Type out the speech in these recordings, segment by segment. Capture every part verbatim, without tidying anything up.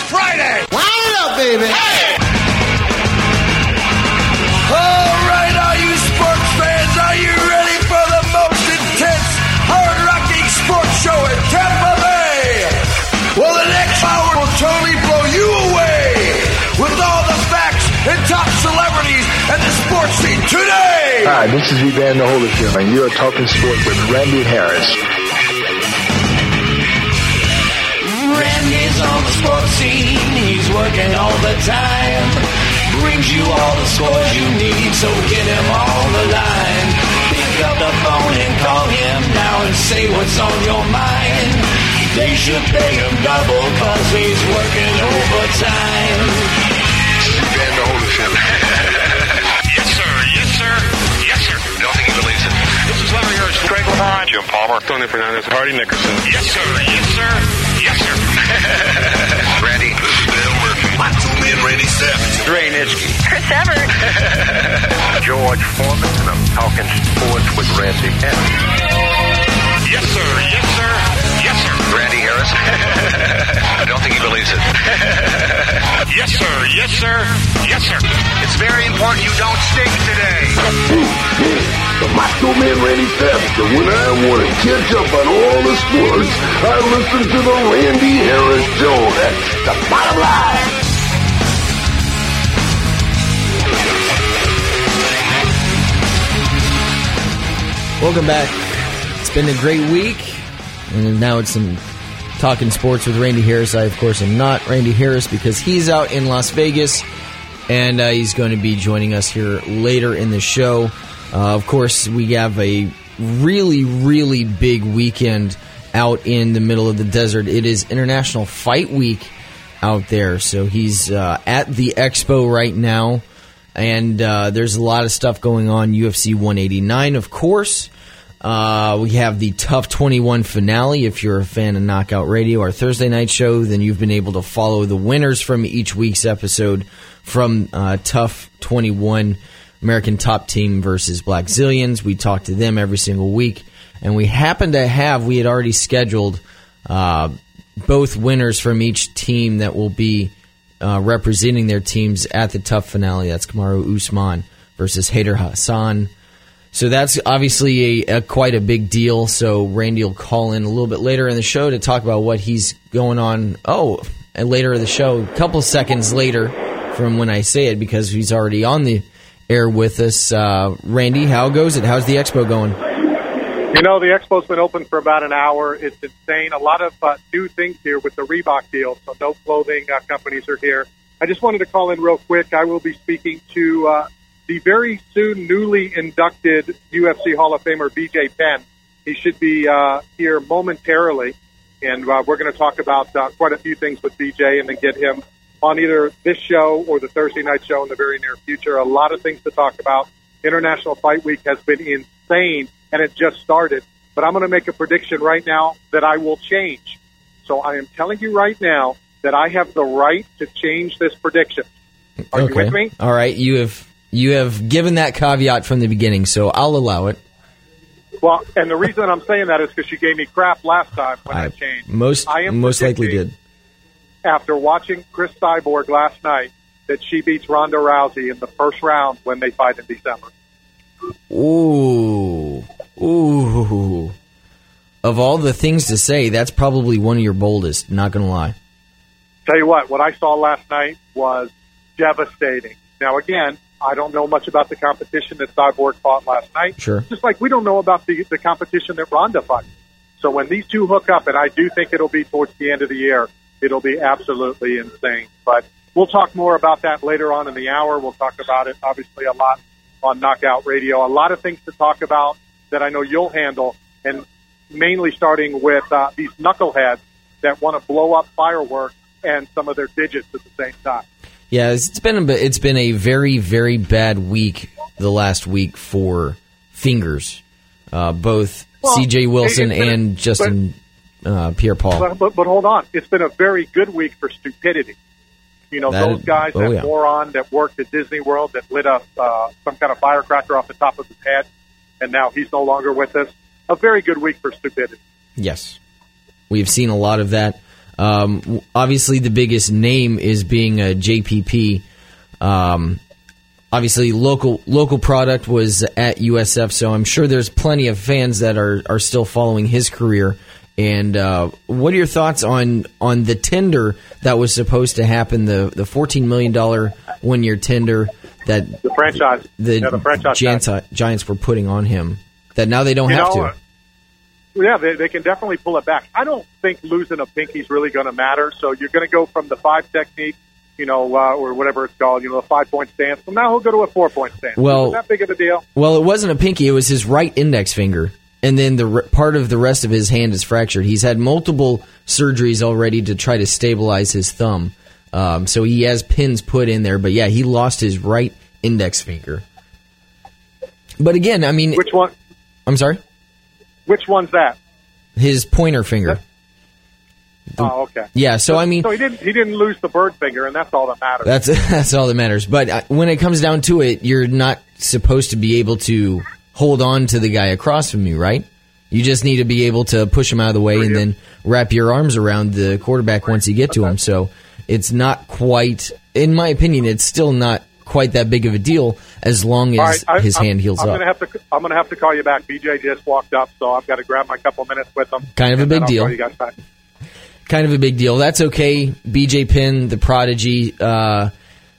Friday. Wind up, baby. Hey! All right, all you sports fans, are you ready for the most intense, hard-rocking sports show in Tampa Bay? Well, the next hour will totally blow you away with all the facts and top celebrities and the sports scene today. Hi, this is Evander Holyfield, and you're talking sports with Randy Harris. Randy's on the sports scene, he's working all the time. Brings you all the scores you need, so get him on the line. Pick up the phone and call him now and say what's on your mind. They should pay him double, cause he's working overtime. Evander Holyfield. Yes, sir. Yes, sir. Yes, sir. Don't think he believes it. This is Larry Hirsch, Greg LeBron, Jim Palmer, Tony Fernandez, Hardy Nickerson. Yes, sir. Yes, sir. Yes, sir. Randy, this is Dale Murphy. My two men, Randy Savage. Ray Nitschke. Chris Evert. George Foreman, and I'm talking sports with Randy Harris. Yes, sir. Yes, sir. Yes, sir. Randy Harris. I don't think he believes it. Yes, sir. Yes, sir. Yes, sir. It's very important you don't stink today. The Macho Man Randy Savage, and when I want to catch up on all the sports, I listen to the Randy Harris Show. That's the bottom line. Welcome back. It's been a great week, and now it's some Talking Sports with Randy Harris. I, of course, am not Randy Harris because he's out in Las Vegas, and uh, he's going to be joining us here later in the show. Uh, of course, we have a really, really big weekend out in the middle of the desert. It is International Fight Week out there, so he's uh, at the expo right now, and uh, there's a lot of stuff going on. U F C one eighty-nine, of course. Uh, we have the Tough twenty-one finale. If you're a fan of Knockout Radio, our Thursday night show, then you've been able to follow the winners from each week's episode from uh, Tough twenty-one, American Top Team versus Black Zillions. We talk to them every single week, and we happen to have, we had already scheduled uh, both winners from each team that will be uh, representing their teams at the Tough finale. That's Kamaru Usman versus Hader Hassan. So that's obviously a, a quite a big deal. So Randy will call in a little bit later in the show to talk about what he's going on. Oh, and later in the show, a couple seconds later from when I say it, because he's already on the air with us. Uh, Randy, how goes it? How's the expo going? You know, the expo's been open for about an hour. It's insane. A lot of uh, new things here with the Reebok deal, so no clothing uh, companies are here. I just wanted to call in real quick. I will be speaking to uh, the very soon newly inducted U F C Hall of Famer B J Penn. He should be uh, here momentarily, and uh, we're going to talk about uh, quite a few things with B J and then get him on either this show or the Thursday night show in the very near future. A lot of things to talk about. International Fight Week has been insane, and it just started. But I'm going to make a prediction right now that I will change. So I am telling you right now that I have the right to change this prediction. Are okay. you with me? All right. You have you have given that caveat from the beginning, so I'll allow it. Well, and the reason I'm saying that is because she gave me crap last time when I, I changed. Most, I am most likely did. After watching Chris Cyborg last night, that she beats Ronda Rousey in the first round when they fight in December. Ooh. Ooh. Of all the things to say, that's probably one of your boldest, not going to lie. Tell you what, what I saw last night was devastating. Now, again, I don't know much about the competition that Cyborg fought last night. Sure. Just like we don't know about the, the competition that Ronda fought. So when these two hook up, and I do think it'll be towards the end of the year, it'll be absolutely insane. But we'll talk more about that later on in the hour. We'll talk about it, obviously, a lot on Knockout Radio. A lot of things to talk about that I know you'll handle, and mainly starting with uh, these knuckleheads that want to blow up fireworks and some of their digits at the same time. Yeah, it's been a, it's been a very, very bad week the last week for fingers, uh, both well, C J Wilson a, and Justin but, uh, Pierre-Paul. But, but, but hold on. It's been a very good week for stupidity. You know, that those guys, oh, that yeah. moron that worked at Disney World that lit up uh, some kind of firecracker off the top of his head, and now he's no longer with us. A very good week for stupidity. Yes. We've seen a lot of that. Um, obviously, the biggest name is being a J P P. Um, obviously, local local product was at U S F, so I'm sure there's plenty of fans that are, are still following his career. And uh, what are your thoughts on on the tender that was supposed to happen, the the fourteen million dollars one-year tender that the franchise, the, yeah, the franchise Giants, Giants were putting on him, that now they don't you have know, to? Uh, yeah, they, they can definitely pull it back. I don't think losing a pinky is really going to matter. So you're going to go from the five technique, you know, uh, or whatever it's called, you know, the five-point stance. So now he'll go to a four-point stance. Well, is that big of a deal? Well, it wasn't a pinky. It was his right index finger. And then the re- part of the rest of his hand is fractured. He's had multiple surgeries already to try to stabilize his thumb. Um, so he has pins put in there. But, yeah, he lost his right index finger. But, again, I mean... Which one? I'm sorry? Which one's that? His pointer finger. The, oh, okay. Yeah, so, I mean... So he didn't, he didn't lose the bird finger, and that's all that matters. That's, that's all that matters. But uh, when it comes down to it, you're not supposed to be able to... hold on to the guy across from you, right? You just need to be able to push him out of the way and then wrap your arms around the quarterback once you get to him. So it's not quite, in my opinion, it's still not quite that big of a deal as long as right, I, his I'm, hand heals I'm up. Gonna have to, I'm going to have to call you back. B J just walked up, so I've got to grab my couple minutes with him. Kind of a big deal. You guys back. Kind of a big deal. That's okay. B J Penn, the prodigy, uh,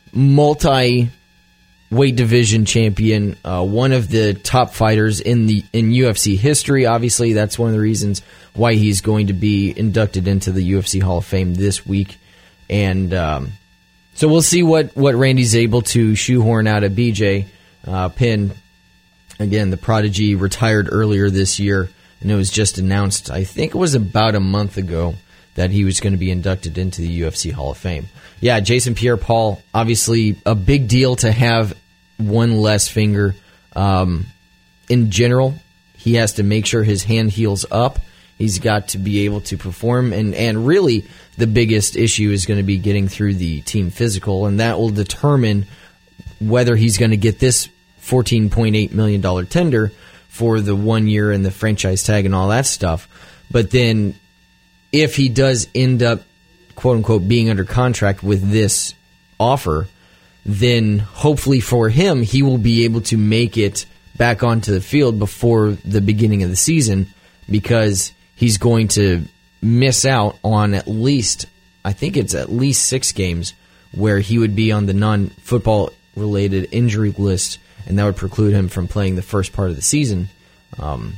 multi- weight division champion, uh, one of the top fighters in the in U F C history. Obviously, that's one of the reasons why he's going to be inducted into the U F C Hall of Fame this week. And um, so we'll see what, what Randy's able to shoehorn out of B J uh, Penn. Again, the prodigy retired earlier this year, and it was just announced, I think it was about a month ago, that he was going to be inducted into the U F C Hall of Fame. Yeah, Jason Pierre-Paul, obviously a big deal to have one less finger. Um, in general, he has to make sure his hand heals up. He's got to be able to perform, and, and really the biggest issue is going to be getting through the team physical, and that will determine whether he's going to get this fourteen point eight million dollars tender for the one year and the franchise tag and all that stuff. But then if he does end up, quote-unquote, being under contract with this offer, then hopefully for him, he will be able to make it back onto the field before the beginning of the season, because he's going to miss out on at least, I think it's at least six games where he would be on the non-football related injury list, and that would preclude him from playing the first part of the season. Um,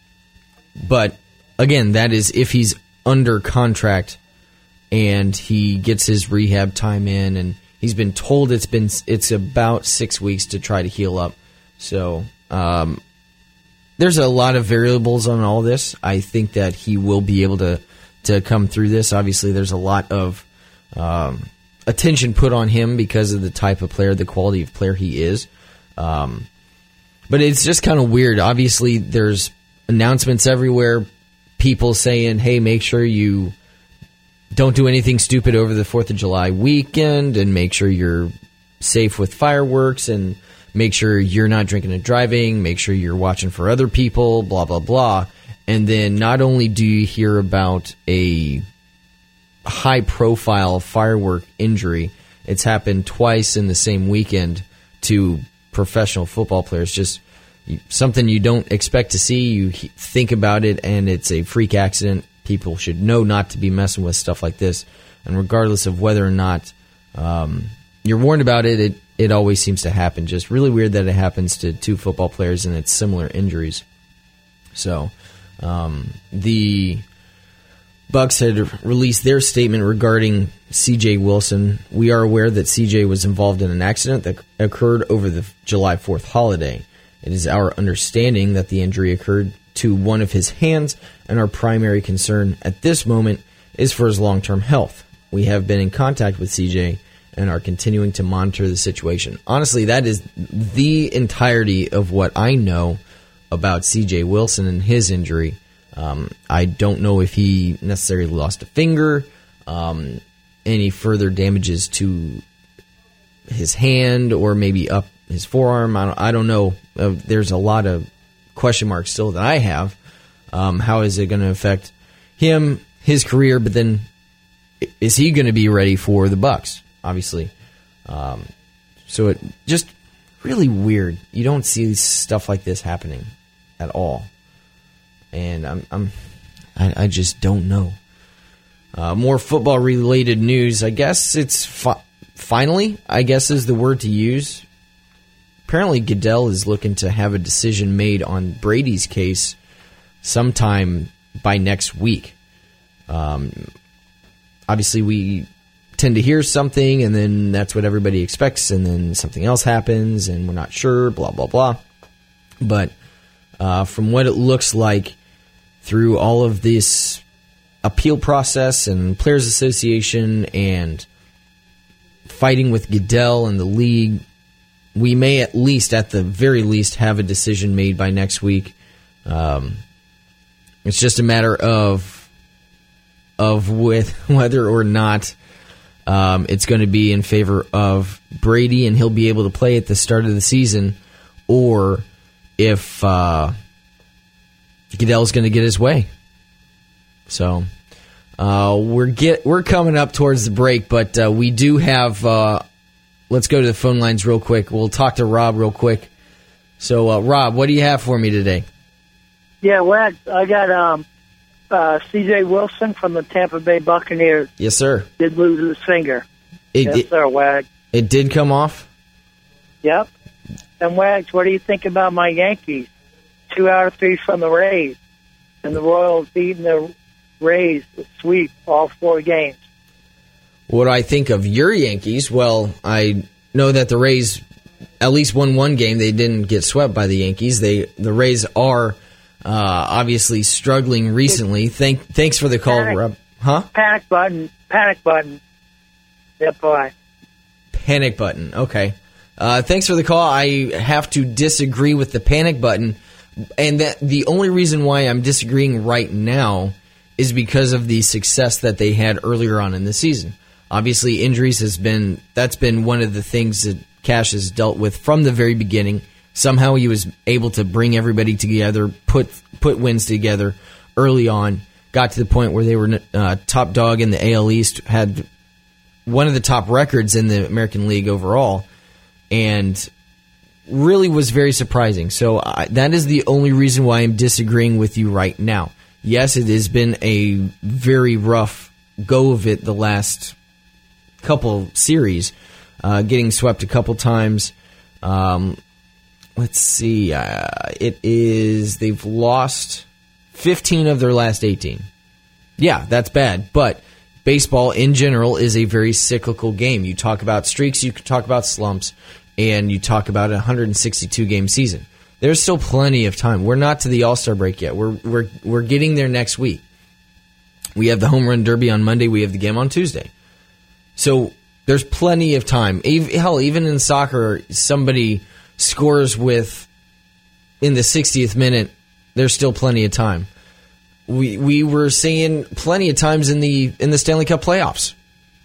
but again, that is if he's under contract and he gets his rehab time in, and he's been told it's been it's about six weeks to try to heal up. So um, there's a lot of variables on all this. I think that he will be able to to come through this. Obviously, there's a lot of um, attention put on him because of the type of player, the quality of player he is. Um, but it's just kind of weird. Obviously, there's announcements everywhere, people saying, hey, make sure you don't do anything stupid over the fourth of July weekend, and make sure you're safe with fireworks, and make sure you're not drinking and driving, make sure you're watching for other people, blah, blah, blah. And then not only do you hear about a high-profile firework injury, it's happened twice in the same weekend to professional football players. Just something you don't expect to see. You think about it, and it's a freak accident. People should know not to be messing with stuff like this. And regardless of whether or not um, you're warned about it, it, it always seems to happen. Just really weird that it happens to two football players and it's similar injuries. So um, the Bucs had released their statement regarding C J Wilson. We are aware that C J was involved in an accident that occurred over the July fourth holiday. It is our understanding that the injury occurred to one of his hands, and our primary concern at this moment is for his long-term health. We have been in contact with C J and are continuing to monitor the situation. Honestly, that is the entirety of what I know about C J Wilson and his injury. Um, I don't know if he necessarily lost a finger, um, any further damages to his hand, or maybe up his forearm. I don't, I don't know. Uh, there's a lot of question marks still that I have. Um, how is it going to affect him, his career, but then is he going to be ready for the Bucs? Obviously, um, so it just really weird. You don't see stuff like this happening at all, and I'm, I'm I, I just don't know. Uh, more football related news. I guess it's fi- finally. I guess is the word to use. Apparently, Goodell is looking to have a decision made on Brady's case sometime by next week. Um, obviously, we tend to hear something, and then that's what everybody expects, and then something else happens, and we're not sure, blah, blah, blah. But uh, from what it looks like through all of this appeal process and Players Association and fighting with Goodell and the league, we may at least, at the very least, have a decision made by next week. Um, it's just a matter of of with whether or not um, it's going to be in favor of Brady and he'll be able to play at the start of the season, or if uh, Goodell's going to get his way. So uh, we're get we're coming up towards the break, but uh, we do have. Uh, let's go to the phone lines real quick. We'll talk to Rob real quick. So, uh, Rob, what do you have for me today? Yeah, well, I got um, uh, C J Wilson from the Tampa Bay Buccaneers. Yes, sir. Did lose his finger. It, yes, it, sir, Wags. It did come off? Yep. And, Wags, what do you think about my Yankees? Two out of three from the Rays. And the Royals beating the Rays with sweep all four games. What do I think of your Yankees? Well, I know that the Rays at least won one game. They didn't get swept by the Yankees. They The Rays are uh, obviously struggling recently. Thank, thanks for the call, Panic, Rob. Huh? Panic button. Panic button. Yep, boy. Panic button. Okay. Uh, thanks for the call. I have to disagree with the panic button. And that the only reason why I'm disagreeing right now is because of the success that they had earlier on in the season. Obviously, injuries has been that's been one of the things that Cash has dealt with from the very beginning. Somehow he was able to bring everybody together, put put wins together early on, got to the point where they were uh, top dog in the A L East, had one of the top records in the American League overall, and really was very surprising. So uh, that is the only reason why I'm disagreeing with you right now. Yes, it has been a very rough go of it the last couple series, uh, getting swept a couple times. Um, let's see, uh, it is they've lost fifteen of their last eighteen. Yeah, that's bad, but baseball in general is a very cyclical game. You talk about streaks, you can talk about slumps, and you talk about a one hundred sixty-two game season. There's still plenty of time. We're not to the All-Star break yet. We're we're we're getting there next week. We have the Home Run Derby on Monday. We have the game on Tuesday. So there's plenty of time. Hell, even in soccer, somebody scores with in the sixtieth minute. There's still plenty of time. We we were seeing plenty of times in the in the Stanley Cup playoffs.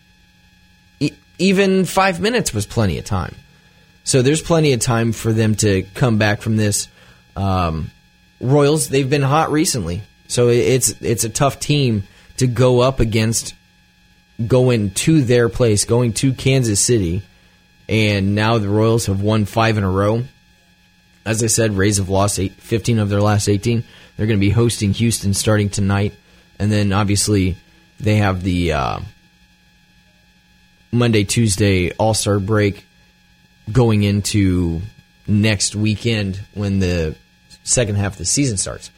E- even five minutes was plenty of time. So there's plenty of time for them to come back from this. Um, Royals, they've been hot recently. So it's it's a tough team to go up against, going to their place, going to Kansas City. And now the Royals have won five in a row. As I said, Rays have lost eight, fifteen of their last eighteen. They're going to be hosting Houston starting tonight. And then obviously they have the uh, Monday, Tuesday All-Star break going into next weekend when the second half of the season starts.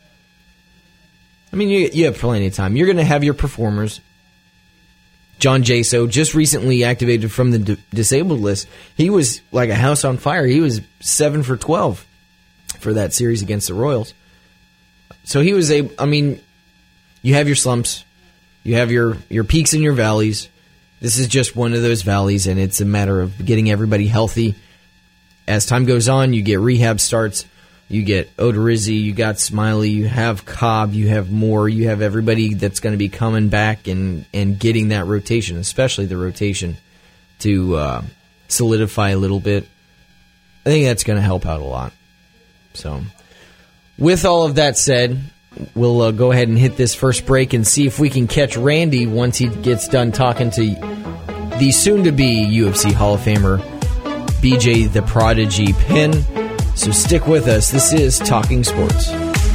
I mean, you, you have plenty of time. You're going to have your performers. John Jaso, just recently activated from the d- disabled list. He was like a house on fire. He was seven for twelve for that series against the Royals. So he was able, I mean, you have your slumps. You have your, your peaks and your valleys. This is just one of those valleys, and it's a matter of getting everybody healthy. As time goes on, you get rehab starts. You get Odorizzi, you got Smiley, you have Cobb, you have Moore, you have everybody that's going to be coming back and, and getting that rotation, especially the rotation, to uh, solidify a little bit. I think that's going to help out a lot. So, with all of that said, we'll uh, go ahead and hit this first break and see if we can catch Randy once he gets done talking to the soon-to-be U F C Hall of Famer, B J the Prodigy Penn. So stick with us. This is Talking Sports.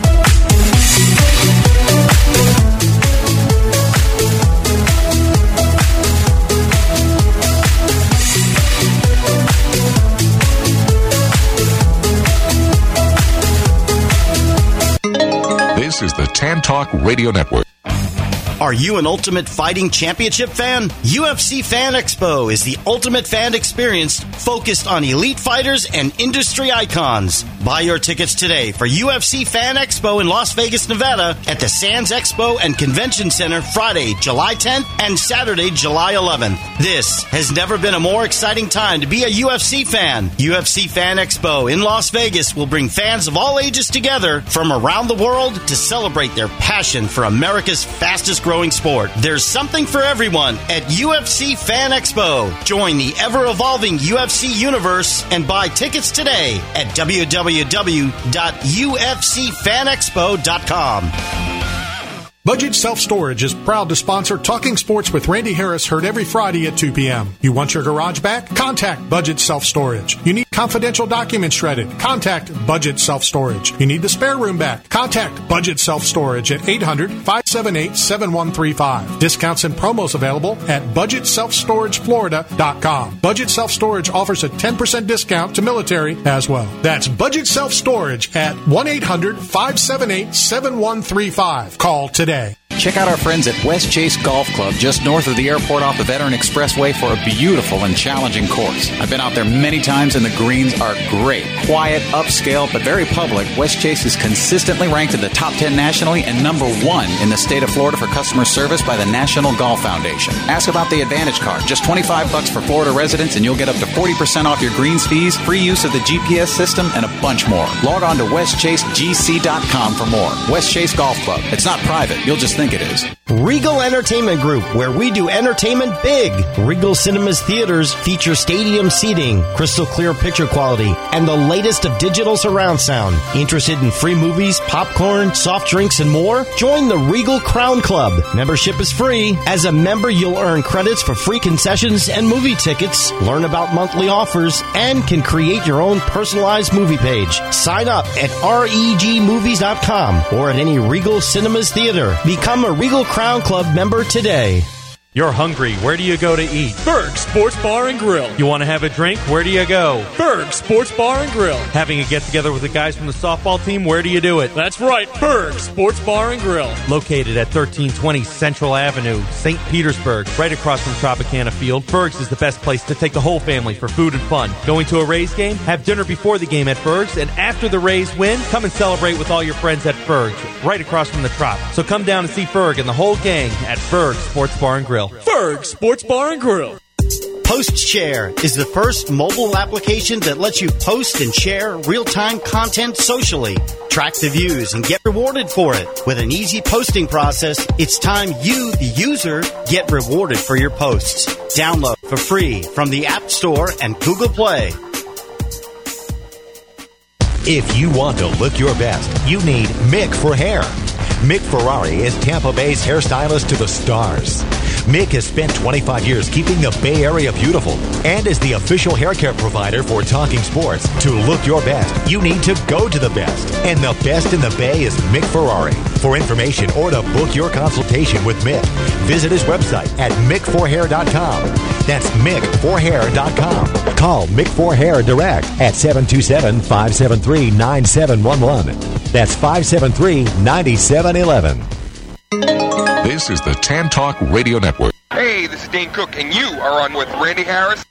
This is the Tan Talk Radio Network. Are you an Ultimate Fighting Championship fan? U F C Fan Expo is the ultimate fan experience focused on elite fighters and industry icons. Buy your tickets today for U F C Fan Expo in Las Vegas, Nevada at the Sands Expo and Convention Center Friday, July tenth and Saturday, July eleventh. This has never been a more exciting time to be a U F C fan. U F C Fan Expo in Las Vegas will bring fans of all ages together from around the world to celebrate their passion for America's fastest growing sport. There's something for everyone at U F C Fan Expo. Join the ever-evolving U F C universe and buy tickets today at w w w dot u f c fan expo dot com. Budget Self-Storage is proud to sponsor Talking Sports with Randy Harris, heard every Friday at two p.m. You want your garage back? Contact Budget Self-Storage. You need confidential documents shredded? Contact Budget Self-Storage. You need the spare room back? Contact Budget Self-Storage at eight hundred, five seven eight, seven one three five. Discounts and promos available at budget self storage florida dot com. Budget Self-Storage offers a ten percent discount to military as well. That's Budget Self-Storage at one eight hundred, five seven eight, seven one three five. Call today. Check out our friends at West Chase Golf Club, just north of the airport off the Veteran Expressway, for a beautiful and challenging course. I've been out there many times, and the greens are great. Quiet, upscale, but very public. West Chase is consistently ranked in the top ten nationally and number one in the state of Florida for customer service by the National Golf Foundation. Ask about the Advantage Card. Just twenty-five bucks for Florida residents, and you'll get up to forty percent off your greens fees, free use of the G P S system, and a bunch more. Log on to west chase g c dot com for more. West Chase Golf Club. It's not private. You'll just think it is. Regal Entertainment Group, where we do entertainment big. Regal Cinemas Theaters feature stadium seating, crystal clear picture quality, and the latest of digital surround sound. Interested in free movies, popcorn, soft drinks, and more? Join the Regal Crown Club. Membership is free. As a member, you'll earn credits for free concessions and movie tickets, learn about monthly offers, and can create your own personalized movie page. Sign up at reg movies dot com or at any Regal Cinemas Theater. Become a Regal Crown Club member today. You're hungry. Where do you go to eat? Berg Sports Bar and Grill. You want to have a drink? Where do you go? Berg Sports Bar and Grill. Having a get-together with the guys from the softball team? Where do you do it? That's right, Berg Sports Bar and Grill. Located at thirteen twenty Central Avenue, Saint Petersburg, right across from Tropicana Field. Berg's is the best place to take the whole family for food and fun. Going to a Rays game? Have dinner before the game at Berg's, and after the Rays win, come and celebrate with all your friends at Berg's, right across from the Trop. So come down and see Berg and the whole gang at Berg Sports Bar and Grill. Berg Sports Bar and Grill. PostShare is the first mobile application that lets you post and share real-time content socially. Track the views and get rewarded for it. With an easy posting process, it's time you, the user, get rewarded for your posts. Download for free from the App Store and Google Play. If you want to look your best, you need Mick for hair. Mick Ferrari is Tampa Bay's hairstylist to the stars. Mick has spent twenty-five years keeping the Bay Area beautiful and is the official hair care provider for Talking Sports. To look your best, you need to go to the best. And the best in the Bay is Mick Ferrari. For information or to book your consultation with Mick, visit his website at mick for hair dot com. That's mick for hair dot com. Call Mick for Hair direct at seven two seven, five seven three, nine seven one one. That's five seven three, nine seven one one. This is the Tan Talk Radio Network. Hey, this is Dane Cook, and you are on with Randy Harris.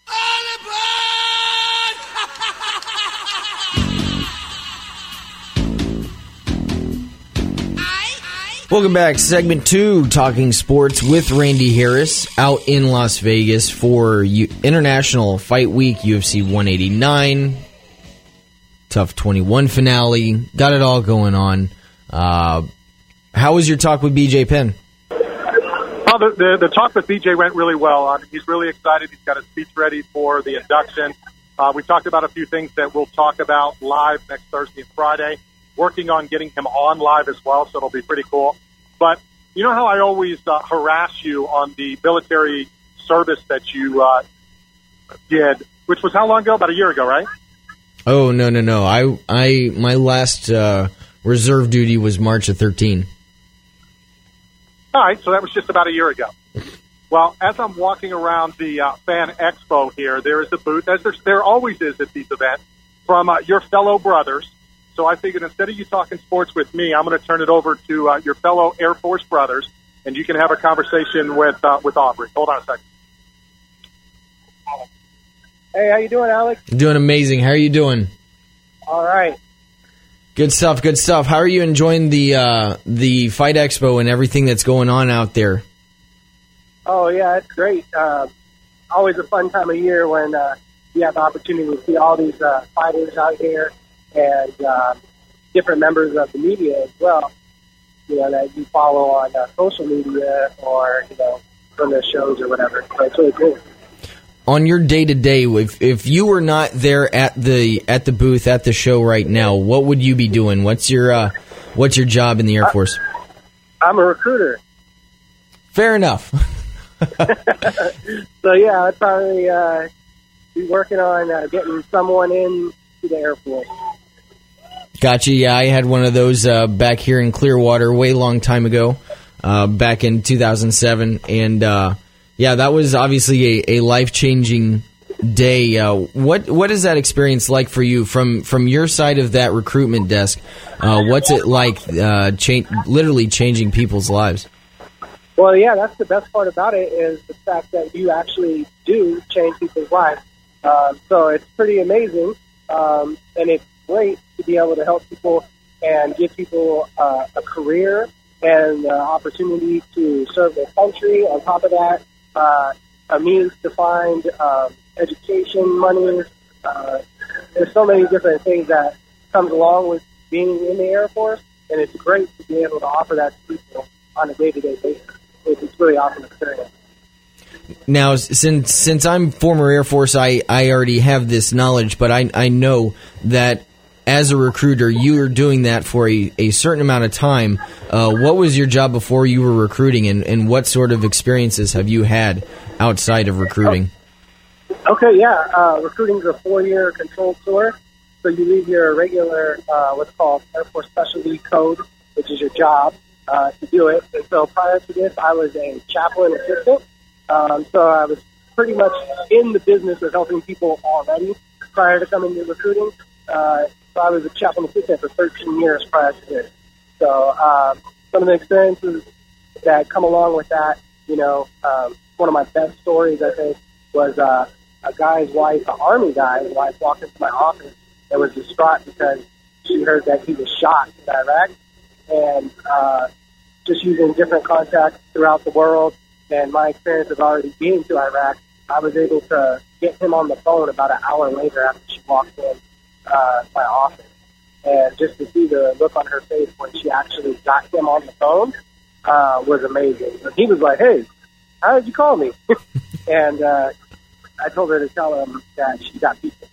Welcome back. Segment two, Talking Sports with Randy Harris, out in Las Vegas for U- International Fight Week, U F C one eighty-nine, Tough twenty-one finale. Got it all going on. Uh, how was your talk with B J Penn? Well, the, the, the talk with B J went really well. I mean, he's really excited. He's got his speech ready for the induction. Uh, we talked about a few things that we'll talk about live next Thursday and Friday. working on getting him on live as well, so it'll be pretty cool. But you know how I always uh, harass you on the military service that you uh, did, which was how long ago? About a year ago, right? Oh, no, no, no. I, I, my last uh, reserve duty was March of thirteen. All right, so that was just about a year ago. Well, as I'm walking around the uh, Fan Expo here, there is a booth, as there, there always is at these events, from uh, your fellow brothers. So I figured instead of you talking sports with me, I'm going to turn it over to uh, your fellow Air Force brothers, and you can have a conversation with uh, with Aubrey. Hold on a second. Hey, how you doing, Alex? Doing amazing. How are you doing? All right. Good stuff, good stuff. How are you enjoying the uh, the Fight Expo and everything that's going on out there? Oh, yeah, it's great. Uh, always a fun time of year when uh, you have the opportunity to see all these uh, fighters out here and uh, different members of the media as well, you know, that you follow on uh, social media or, you know, from their shows or whatever. So it's really cool. On your day-to-day, if if you were not there at the at the booth at the show right now, what would you be doing? What's your uh, what's your job in the Air Force? I'm a recruiter. Fair enough. So yeah, I'd probably uh, be working on uh, getting someone in to the Air Force. Gotcha. Yeah, I had one of those uh, back here in Clearwater way long time ago, uh, back in two thousand seven, and. Uh, Yeah, that was obviously a, a life-changing day. Uh, what what is that experience like for you from from your side of that recruitment desk? Uh, what's it like, uh, cha- literally changing people's lives? Well, yeah, that's the best part about it is the fact that you actually do change people's lives. Um, so it's pretty amazing, um, and it's great to be able to help people and give people uh, a career and uh, opportunity to serve their country. On top of that, Uh, a means to find um, education money. Uh, there's so many different things that comes along with being in the Air Force, and it's great to be able to offer that to people on a day-to-day basis. It's, it's really awesome experience. Now, since since I'm former Air Force, I, I already have this knowledge, but I I know that as a recruiter, you were doing that for a, a certain amount of time. Uh, what was your job before you were recruiting, and, and what sort of experiences have you had outside of recruiting? Okay, yeah. Uh, recruiting is a four-year controlled tour. So you leave your regular, uh, what's called Air Force Specialty Code, which is your job, uh, to do it. And so prior to this, I was a chaplain assistant. Um, so I was pretty much in the business of helping people already prior to coming to recruiting. Uh, So I was a chaplain assistant for thirteen years prior to this. So um, some of the experiences that come along with that, you know, um, one of my best stories, I think, was uh, a guy's wife, an Army guy's wife, walked into my office and was distraught because she heard that he was shot in Iraq. And uh, just using different contacts throughout the world and my experience of already being to Iraq, I was able to get him on the phone about an hour later after she walked in. Uh, my office, and just to see the look on her face when she actually got him on the phone uh, was amazing. And he was like, "Hey, how did you call me?" And uh, I told her to tell him that she got beaten.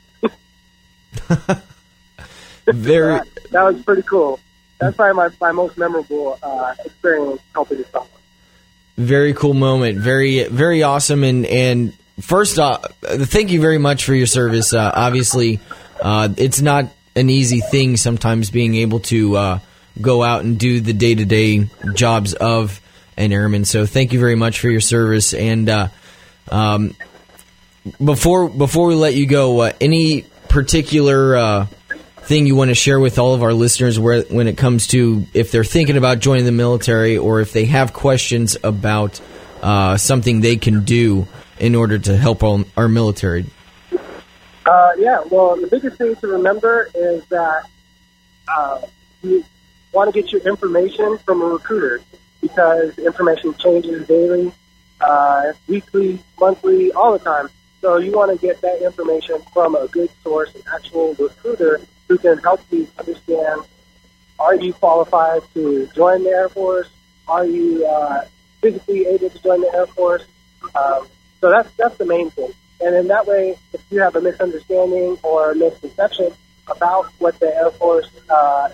Very, that, that was pretty cool. That's probably my, my most memorable uh, experience helping someone. Very cool moment. Very very awesome. And and first, uh, thank you very much for your service. Uh, obviously. Uh, it's not an easy thing sometimes being able to uh, go out and do the day-to-day jobs of an airman. So thank you very much for your service. And uh, um, before before we let you go, uh, any particular uh, thing you want to share with all of our listeners where, when it comes to if they're thinking about joining the military or if they have questions about uh, something they can do in order to help our, our military? Uh, yeah, well, the biggest thing to remember is that uh, you want to get your information from a recruiter because information changes daily, uh, weekly, monthly, all the time. So you want to get that information from a good source, an actual recruiter who can help you understand, are you qualified to join the Air Force? Are you uh, physically able to join the Air Force? Um, so that's that's the main thing. And in that way, if you have a misunderstanding or a misconception about what the Air Force uh,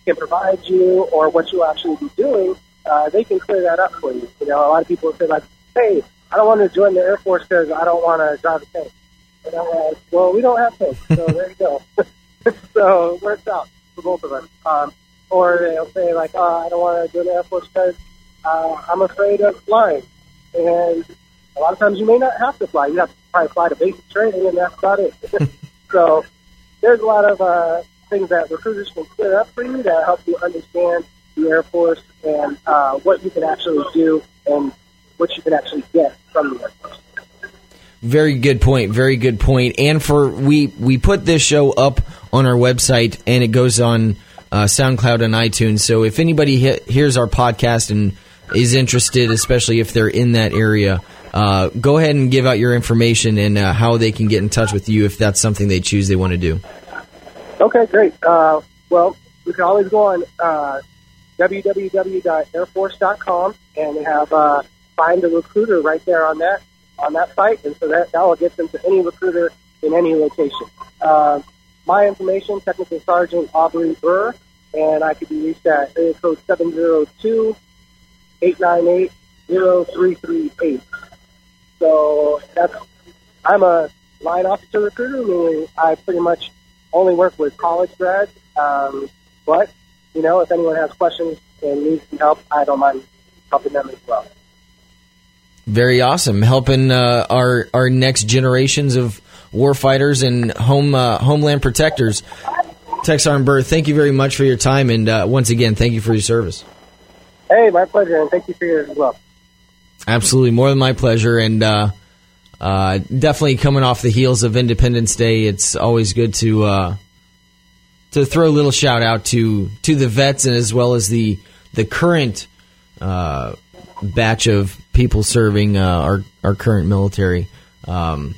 can provide you or what you'll actually be doing, uh, they can clear that up for you. You know, a lot of people say like, hey, I don't want to join the Air Force because I don't want to drive a tank. And I'm like, well, we don't have tanks, so there you go. So it works out for both of us. Um, or they'll say like, oh, I don't want to join the Air Force because uh, I'm afraid of flying. And a lot of times you may not have to fly. You have to probably fly to basic training, and that's about it. So there's a lot of uh, things that recruiters can clear up for you that help you understand the Air Force and uh, what you can actually do and what you can actually get from the Air Force. Very good point. Very good point. And for we we put this show up on our website, and it goes on uh, SoundCloud and iTunes. So if anybody he- hears our podcast and is interested, especially if they're in that area, uh, go ahead and give out your information and uh, how they can get in touch with you if that's something they choose they want to do. Okay, great. Uh, well, you can always go on uh, w w w dot air force dot com, and they have uh, Find a Recruiter right there on that on that site, and so that, that will get them to any recruiter in any location. Uh, my information, Technical Sergeant Aubrey Burr, and I could be reached at area code seven zero two, eight nine eight, zero three three eight. So that's, I'm a line officer recruiter, meaning I pretty much only work with college grads, um, but, you know, if anyone has questions and needs some help, I don't mind helping them as well. Very awesome. Helping uh, our our next generations of warfighters and home uh, homeland protectors. Tech Sergeant Burr, thank you very much for your time, and uh, once again, thank you for your service. Hey, my pleasure, and thank you for yours as well. Absolutely, more than my pleasure, and uh, uh, definitely coming off the heels of Independence Day, it's always good to uh, to throw a little shout out to to the vets and as well as the the current uh, batch of people serving uh, our our current military. Um,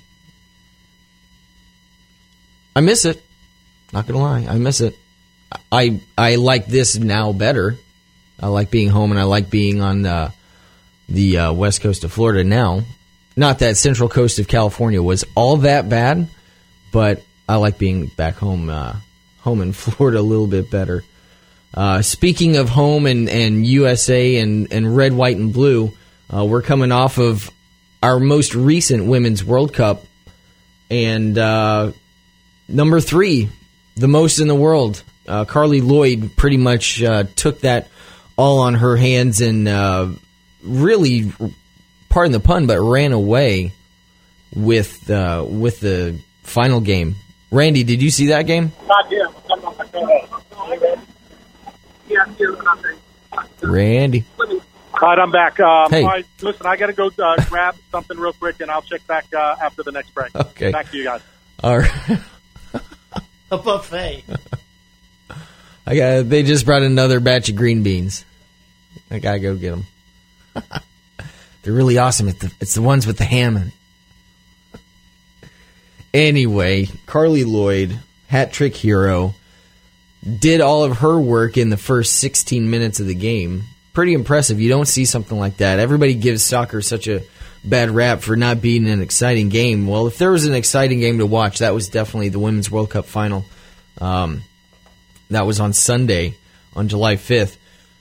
I miss it. Not gonna lie, I miss it. I I like this now better. I like being home, and I like being on uh, the uh, west coast of Florida now. Not that central coast of California was all that bad, but I like being back home, uh, home in Florida a little bit better. Uh, speaking of home and, and U S A and, and red, white, and blue, uh, we're coming off of our most recent Women's World Cup, and uh, number three, the most in the world, uh, Carly Lloyd pretty much uh, took that all on her hands and uh, really, pardon the pun, but ran away with uh, with the final game. Randy, did you see that game? Not yet. Randy. All right, I'm back. Um, Hey. all right, listen, I got to go uh, grab something real quick, and I'll check back uh, after the next break. Okay. Back to you guys. All right. A buffet. I got. They just brought another batch of green beans. I gotta go get them. They're really awesome. It's the, it's the ones with the ham in it. Anyway, Carly Lloyd, hat trick hero, did all of her work in the first sixteen minutes of the game. Pretty impressive. You don't see something like that. Everybody gives soccer such a bad rap for not being an exciting game. Well, if there was an exciting game to watch, that was definitely the Women's World Cup final. Um, that was on Sunday, on July fifth.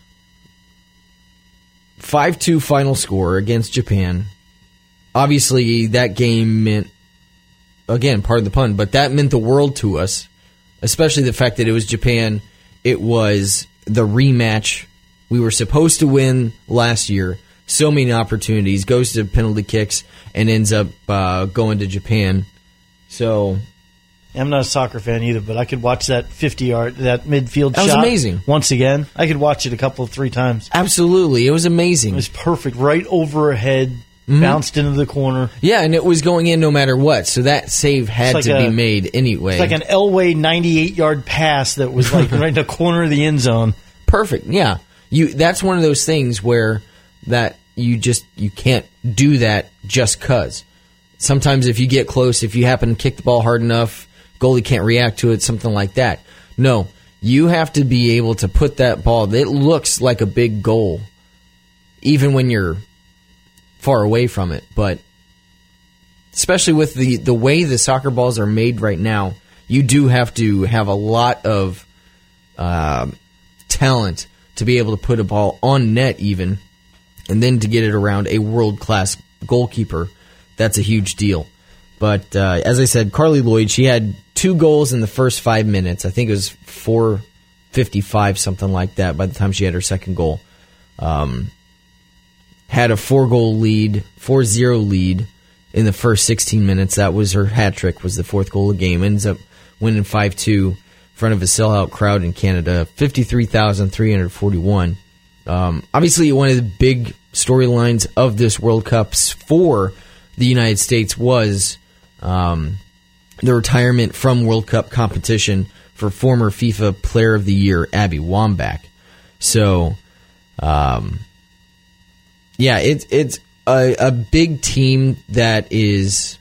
five two final score against Japan. Obviously, that game meant, again, pardon the pun, but that meant the world to us, especially the fact that it was Japan. It was the rematch. We were supposed to win last year. So many opportunities. Goes to penalty kicks and ends up uh, going to Japan. So I'm not a soccer fan either, but I could watch that fifty-yard, that midfield That was shot amazing. once again. I could watch it a couple of three times. Absolutely. It was amazing. It was perfect. Right over her head, Mhm. bounced into the corner. Yeah, and it was going in no matter what. So that save had It's to like be a- made anyway. It's like an Elway ninety-eight-yard pass that was like right in the corner of the end zone. Perfect. Yeah. You that's one of those things where that you just you can't do that just cuz. Sometimes if you get close, if you happen to kick the ball hard enough, goalie can't react to it, something like that. No, you have to be able to put that ball. It looks like a big goal even when you're far away from it, but especially with the the way the soccer balls are made right now, you do have to have a lot of uh, talent to be able to put a ball on net even, and then to get it around a world-class goalkeeper. That's a huge deal. But uh, as I said, Carly Lloyd, she had two goals in the first five minutes. I think it was four fifty-five, something like that, by the time she had her second goal. Um, had a four-goal lead, four zero lead in the first sixteen minutes. That was her hat trick, was the fourth goal of the game. Ends up winning five two in front of a sellout crowd in Canada, fifty-three thousand three hundred forty-one. Um, obviously, one of the big storylines of this World Cup for the United States was um, the retirement from World Cup competition for former FIFA Player of the Year, Abby Wambach. So, um, yeah, it's it's a, a big team that is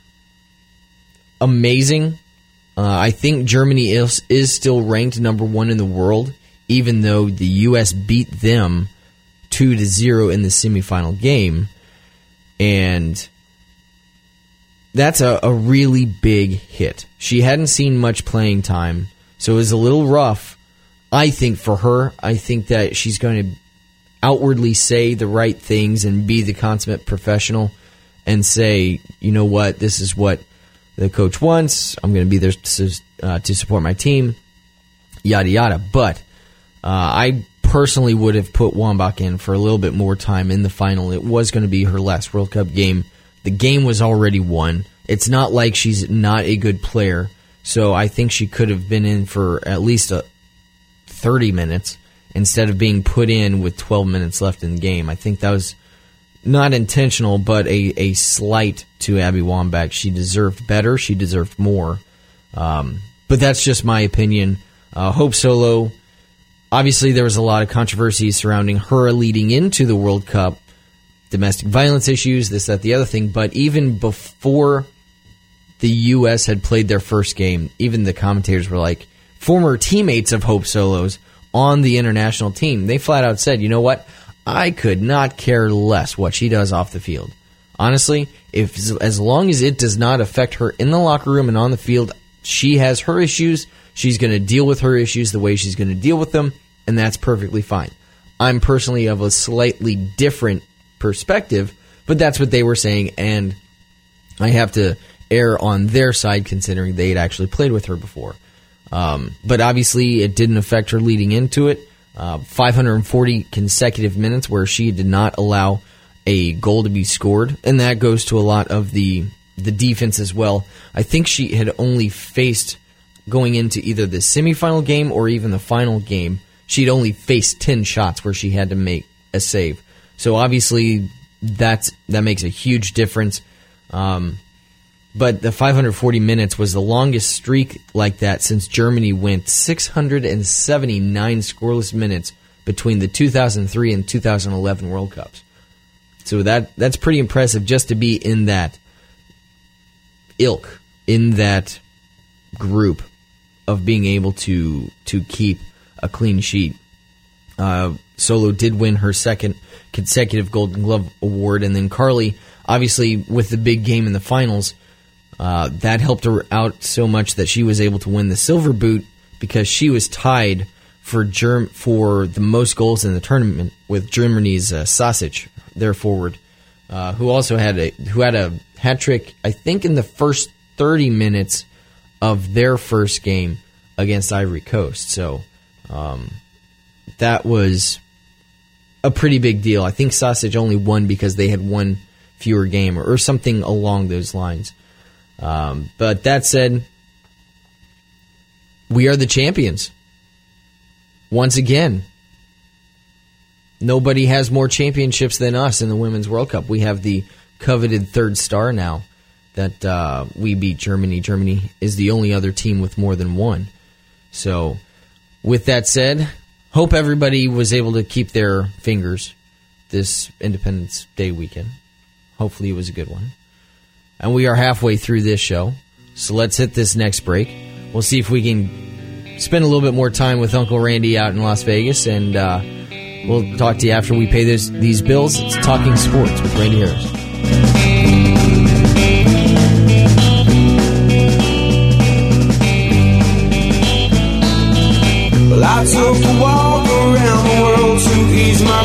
amazing. Uh, I think Germany is, is still ranked number one in the world, even though the U S beat them two to zero in the semifinal game. And that's a, a really big hit. She hadn't seen much playing time, so it was a little rough, I think, for her. I think that she's going to outwardly say the right things and be the consummate professional and say, you know what, this is what the coach wants. I'm going to be there to, uh, to support my team, yada, yada. But uh, I personally would have put Wambach in for a little bit more time in the final. It was going to be her last World Cup game. The game was already won. It's not like she's not a good player, so I think she could have been in for at least a thirty minutes instead of being put in with twelve minutes left in the game. I think that was not intentional, but a, a slight to Abby Wambach. She deserved better. She deserved more. Um, but that's just my opinion. Uh, Hope Solo, obviously there was a lot of controversy surrounding her leading into the World Cup. Domestic violence issues, this, that, the other thing. But even before the U S had played their first game, even the commentators were like, former teammates of Hope Solo's on the international team, they flat out said, you know what? I could not care less what she does off the field. Honestly, if as long as it does not affect her in the locker room and on the field, she has her issues. She's going to deal with her issues the way she's going to deal with them, and that's perfectly fine. I'm personally of a slightly different perspective, but that's what they were saying, and I have to err on their side considering they had actually played with her before. Um, but obviously, it didn't affect her leading into it. Uh, five hundred forty consecutive minutes where she did not allow a goal to be scored, and that goes to a lot of the the defense as well. I think she had only faced, going into either the semifinal game or even the final game, she'd only faced ten shots where she had to make a save. So obviously, that's that makes a huge difference. Um, but the five hundred forty minutes was the longest streak like that since Germany went six hundred seventy-nine scoreless minutes between the two thousand three and two thousand eleven World Cups. So that that's pretty impressive just to be in that ilk, in that group of being able to to keep a clean sheet. Uh, Solo did win her second consecutive Golden Glove award, and then Carly, obviously with the big game in the finals, uh, that helped her out so much that she was able to win the Silver Boot because she was tied for Germ- for the most goals in the tournament with Germany's uh, Sausage, their forward, uh, who also had a who had a hat trick, I think, in the first thirty minutes of their first game against Ivory Coast. So um, that was a pretty big deal. I think Sausage only won because they had one fewer game or, or something along those lines. Um, but that said, we are the champions. Once again, nobody has more championships than us in the Women's World Cup. We have the coveted third star now that uh, we beat Germany. Germany is the only other team with more than one. So, with that said, hope everybody was able to keep their fingers this Independence Day weekend. Hopefully it was a good one. And we are halfway through this show, so let's hit this next break. We'll see if we can spend a little bit more time with Uncle Randy out in Las Vegas, and uh, we'll talk to you after we pay this, these bills. It's Talking Sports with Randy Harris. Well, I took a walk around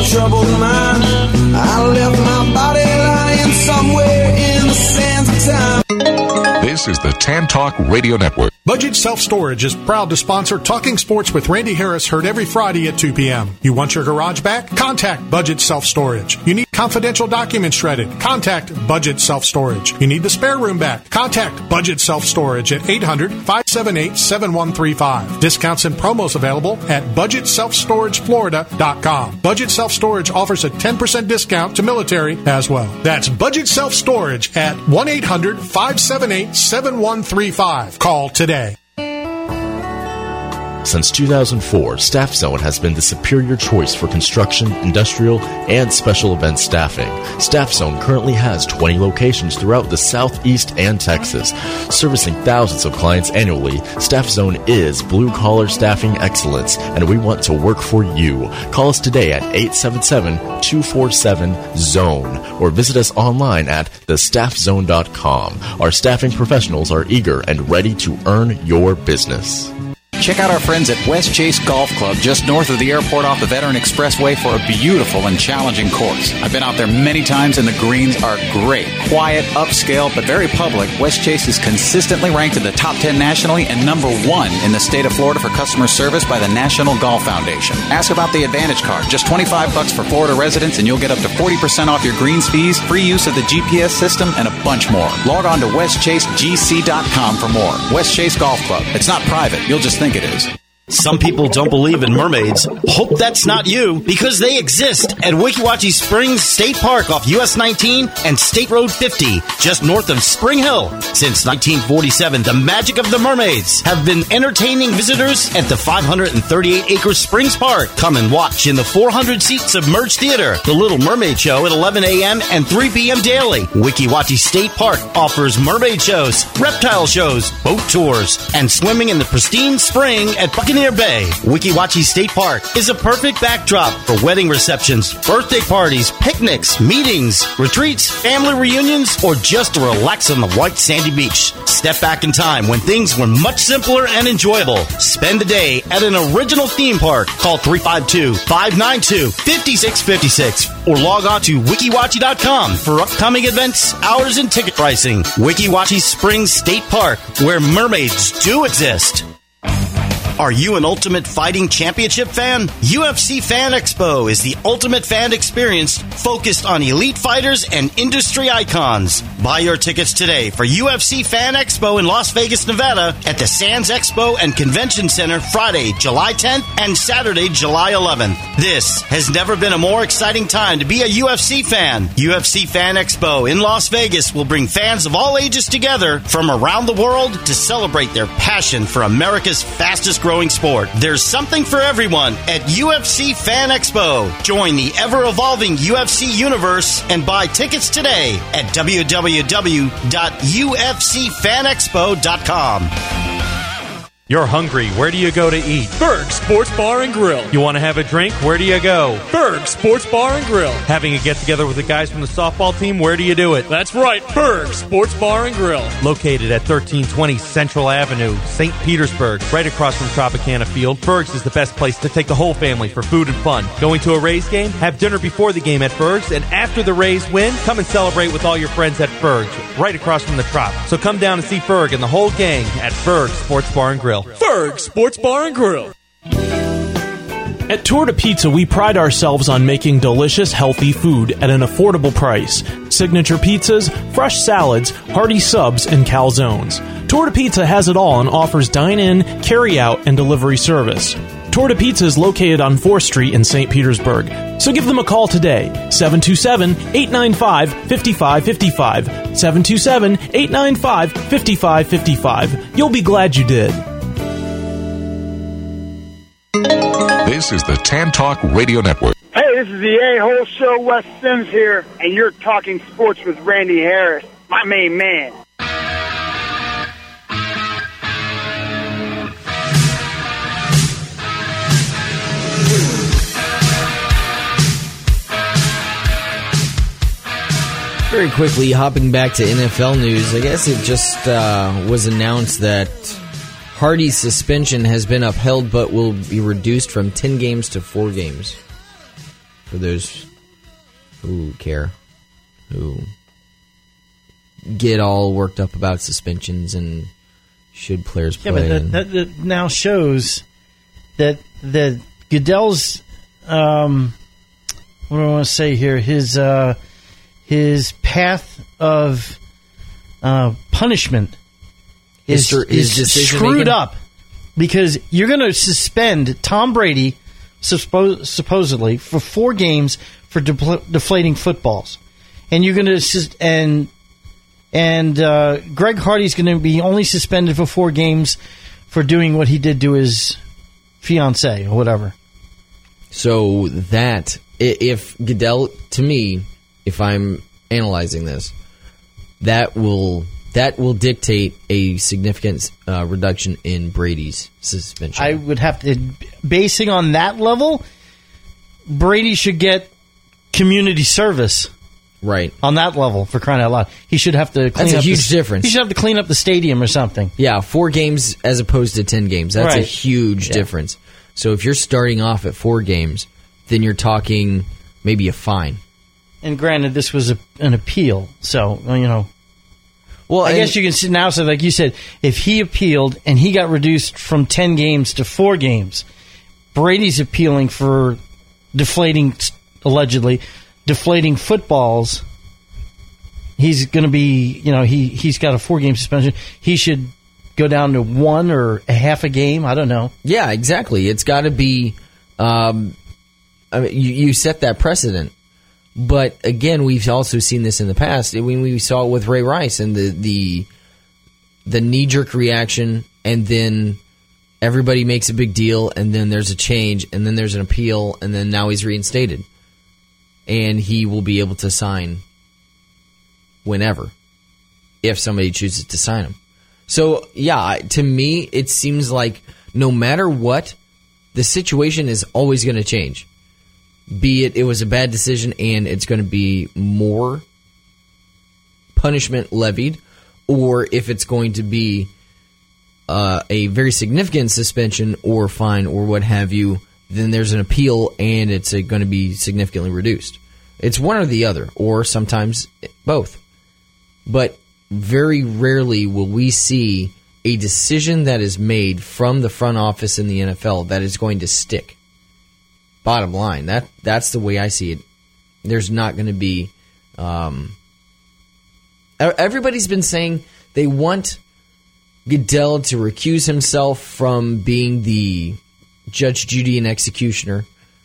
troubled mind. I left my body lying somewhere in the sands of time. This is the Tan Talk Radio Network. Budget Self-Storage is proud to sponsor Talking Sports with Randy Harris, heard every Friday at two p.m. You want your garage back? Contact Budget Self-Storage. You need confidential documents shredded? Contact Budget Self-Storage. You need the spare room back? Contact Budget Self-Storage at eight hundred, five seven eight, seven one three five. Discounts and promos available at budget self storage florida dot com. Budget Self-Storage offers a ten percent discount to military as well. That's Budget Self-Storage at one eight hundred, five seven eight, seven one three five. Call today. Since two thousand four, Staff Zone has been the superior choice for construction, industrial, and special event staffing. Staff Zone currently has twenty locations throughout the Southeast and Texas. Servicing thousands of clients annually, Staff Zone is blue-collar staffing excellence, and we want to work for you. Call us today at eight seven seven, two four seven, zone or visit us online at the staff zone dot com. Our staffing professionals are eager and ready to earn your business. Check out our friends at West Chase Golf Club, just north of the airport off the Veteran Expressway, for a beautiful and challenging course. I've been out there many times, and the greens are great. Quiet, upscale, but very public. West Chase is consistently ranked in the top ten nationally and number one in the state of Florida for customer service by the National Golf Foundation. Ask about the Advantage Card. Just twenty-five bucks for Florida residents, and you'll get up to forty percent off your greens fees, free use of the G P S system, and a bunch more. Log on to west chase g c dot com for more. West Chase Golf Club. It's not private. You'll just think it is. Some people don't believe in mermaids. Hope that's not you, because they exist at Weeki Wachee Springs State Park off U S nineteen and State Road fifty, just north of Spring Hill. Since nineteen forty-seven, the magic of the mermaids have been entertaining visitors at the five hundred thirty-eight acre Springs Park. Come and watch in the four hundred seat Submerged Theater, the Little Mermaid Show at eleven a.m. and three p.m. daily. Weeki Wachee State Park offers mermaid shows, reptile shows, boat tours, and swimming in the pristine spring at Buccaneer Bay. Weeki Wachee State Park is a perfect backdrop for wedding receptions, birthday parties, picnics, meetings, retreats, family reunions, or just to relax on the white sandy beach. Step back in time when things were much simpler and enjoyable. Spend the day at an original theme park. Call three five two, five nine two, five six five six or log on to wiki wachee dot com for upcoming events, hours, and ticket pricing. Weeki Wachee Springs State Park, where mermaids do exist. Are you an Ultimate Fighting Championship fan? U F C Fan Expo is the ultimate fan experience focused on elite fighters and industry icons. Buy your tickets today for U F C Fan Expo in Las Vegas, Nevada at the Sands Expo and Convention Center Friday, July tenth and Saturday, July eleventh. This has never been a more exciting time to be a U F C fan. U F C Fan Expo in Las Vegas will bring fans of all ages together from around the world to celebrate their passion for America's fastest growing sport. There's something for everyone at U F C Fan Expo. Join the ever-evolving U F C universe and buy tickets today at w w w dot u f c fan expo dot com. You're hungry. Where do you go to eat? Berg Sports Bar and Grill. You want to have a drink? Where do you go? Berg Sports Bar and Grill. Having a get-together with the guys from the softball team? Where do you do it? That's right, Berg Sports Bar and Grill. Located at thirteen twenty Central Avenue, Saint Petersburg, right across from Tropicana Field. Berg's is the best place to take the whole family for food and fun. Going to a Rays game? Have dinner before the game at Berg's, and after the Rays win, come and celebrate with all your friends at Berg's, right across from the Trop. So come down and see Ferg and the whole gang at Berg Sports Bar and Grill. Ferg Sports Bar and Grill. At Torta Pizza, we pride ourselves on making delicious, healthy food at an affordable price. Signature pizzas, fresh salads, hearty subs, and calzones. Torta Pizza has it all and offers dine-in, carry-out, and delivery service. Torta Pizza is located on fourth Street in Saint Petersburg. So give them a call today, seven two seven, eight nine five, five five five five, seven two seven, eight nine five, five five five five. You'll be glad you did. This is the Tan Talk Radio Network. Hey, this is the A-Hole Show. Wes Sims here, and you're talking sports with Randy Harris, my main man. Very quickly, hopping back to N F L news, I guess it just uh, was announced that Hardy's suspension has been upheld but will be reduced from ten games to four games. for those who care, who get all worked up about suspensions and should players play. Yeah, but and, that, that, that now shows that that Goodell's, um, what do I want to say here? His uh, his path of uh, punishment is, His- his is decision screwed making? up, because you're going to suspend Tom Brady suppo- supposedly for four games for defl- deflating footballs, and you're going to sus- and and uh, Greg Hardy's going to be only suspended for four games for doing what he did to his fiancée or whatever. So that, i- if Goodell, to me, if I'm analyzing this, that will that will dictate a significant uh, reduction in Brady's suspension. I would have to, basing on that level, Brady should get community service. Right. On that level, for crying out loud. He should have to clean That's a up huge the, difference. He should have to clean up the stadium or something. Yeah, four games as opposed to ten games. That's a Right. huge Yeah. difference. So if you're starting off at four games, then you're talking maybe a fine. And granted, this was a, an appeal, so, you know. Well, I and- guess you can see now, so like you said, if he appealed and he got reduced from ten games to four games, Brady's appealing for deflating, allegedly, deflating footballs. He's going to be, you know, he, he's got a four-game suspension. He should go down to one or a half a game. I don't know. Yeah, exactly. It's got to be. Um, I mean, you, you set that precedent, but again, we've also seen this in the past. I mean, we saw it with Ray Rice and the the the knee jerk reaction, and then everybody makes a big deal, and then there's a change, and then there's an appeal, and then now he's reinstated, and he will be able to sign whenever, if somebody chooses to sign him. So, yeah, to me, it seems like no matter what, the situation is always going to change. Be it it was a bad decision and it's going to be more punishment levied, or if it's going to be uh, a very significant suspension or fine or what have you, then there's an appeal and it's uh, going to be significantly reduced. It's one or the other, or sometimes both. But very rarely will we see a decision that is made from the front office in the N F L that is going to stick. Bottom line, that that's the way I see it. There's not going to be... Um, everybody's been saying they want Goodell to recuse himself from being the judge, jury, and executioner.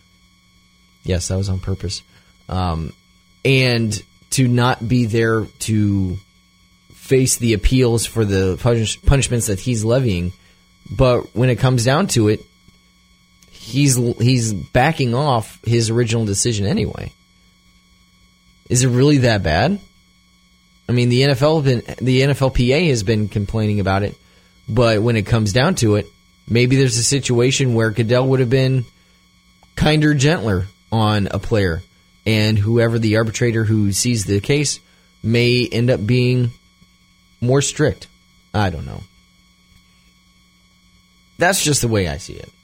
Yes, that was on purpose. Um, and to not be there to face the appeals for the punish- punishments that he's levying. But when it comes down to it, he's he's backing off his original decision anyway. Is it really that bad? I mean, the N F L been the N F L P A has been complaining about it, but when it comes down to it, maybe there's a situation where Goodell would have been kinder, gentler on a player, and whoever the arbitrator who sees the case may end up being more strict. I don't know. That's just the way I see it.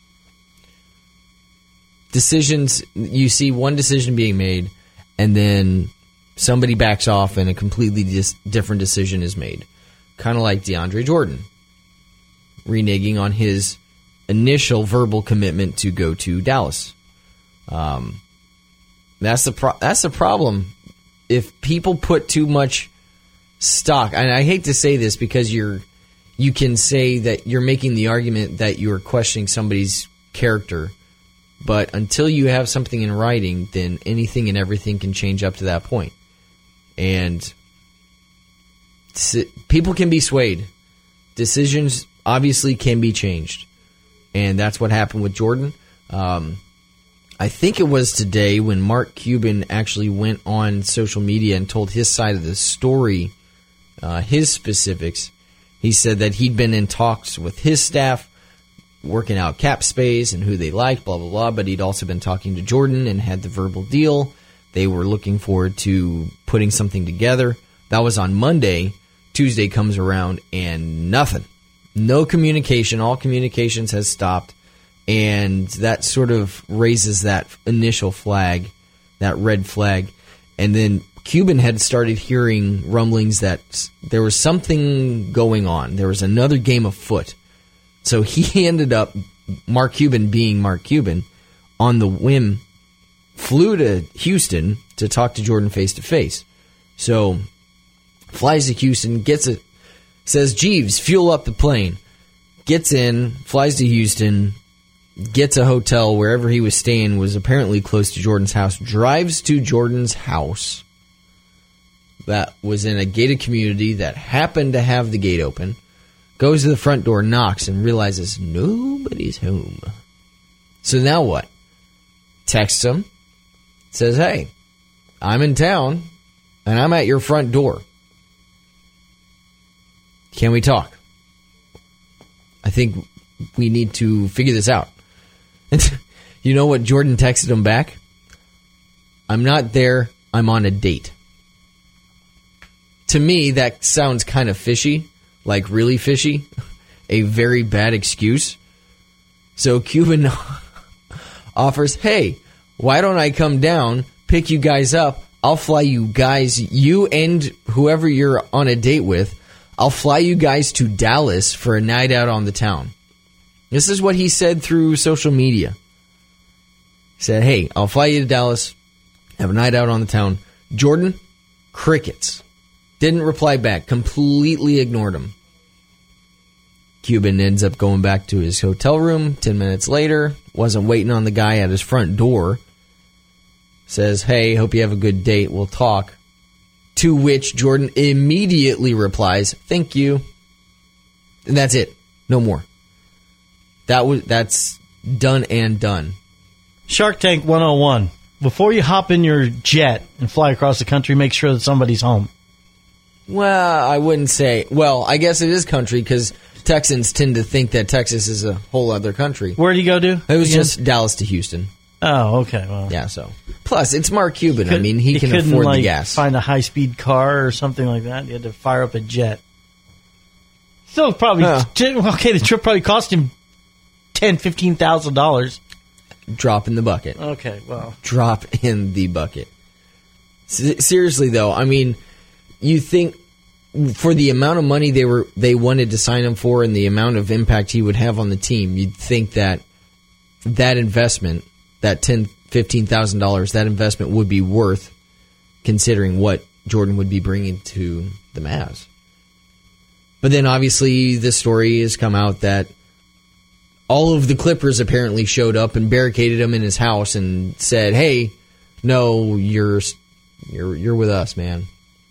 Decisions, you see one decision being made, and then somebody backs off and a completely dis- different decision is made. Kind of like DeAndre Jordan reneging on his initial verbal commitment to go to Dallas. Um, that's the pro- that's the problem. If people put too much stock, and I hate to say this because you're you can say that you're making the argument that you're questioning somebody's character, but until you have something in writing, then anything and everything can change up to that point. And people can be swayed. Decisions obviously can be changed. And that's what happened with Jordan. Um, I think it was today when Mark Cuban actually went on social media and told his side of the story, uh, his specifics. He said that he'd been in talks with his staff, working out cap space and who they liked, blah, blah, blah. But he'd also been talking to Jordan and had the verbal deal. They were looking forward to putting something together. That was on Monday. Tuesday comes around and nothing. No communication. All communications has stopped. And that sort of raises that initial flag that red flag. And then Cuban had started hearing rumblings that there was something going on. There was another game afoot. So he ended up, Mark Cuban being Mark Cuban, on the whim, flew to Houston to talk to Jordan face-to-face. So flies to Houston, gets it, says, Jeeves, fuel up the plane. Gets in, flies to Houston, gets a hotel wherever he was staying, was apparently close to Jordan's house, drives to Jordan's house that was in a gated community that happened to have the gate open, goes to the front door, knocks, and realizes nobody's home. So now what? Texts him, says, hey, I'm in town, and I'm at your front door. Can we talk? I think we need to figure this out. You know what Jordan texted him back? I'm not there, I'm on a date. To me, that sounds kind of fishy, like really fishy. A very bad excuse. So Cuban offers, hey, why don't I come down, pick you guys up, I'll fly you guys, you and whoever you're on a date with, I'll fly you guys to Dallas for a night out on the town. This is what he said through social media. He said, hey, I'll fly you to Dallas, have a night out on the town. Jordan, crickets. Didn't reply back, completely ignored him. Cuban ends up going back to his hotel room ten minutes later, wasn't waiting on the guy at his front door. Says, hey, hope you have a good date, we'll talk. To which Jordan immediately replies, thank you. And that's it. No more. That was that's done and done. Shark Tank one oh one. Before you hop in your jet and fly across the country, make sure that somebody's home. Well, I wouldn't say. Well, I guess it is country because Texans tend to think that Texas is a whole other country. Where did he go to? It was again? just Dallas to Houston. Oh, okay. Well, yeah, so. Plus, it's Mark Cuban. Could, I mean, he, he can couldn't, afford like, the gas. Find a high-speed car or something like that. He had to fire up a jet. Still probably, huh. okay, the trip probably cost him ten thousand dollars, fifteen thousand dollars. Drop in the bucket. Okay, well. Drop in the bucket. S- seriously, though, I mean, you think for the amount of money they were they wanted to sign him for and the amount of impact he would have on the team, you'd think that that investment, that ten thousand dollars, fifteen thousand dollars, that investment would be worth considering what Jordan would be bringing to the Mavs. But then obviously this story has come out that all of the Clippers apparently showed up and barricaded him in his house and said, "Hey, no, you're you're you're with us, man.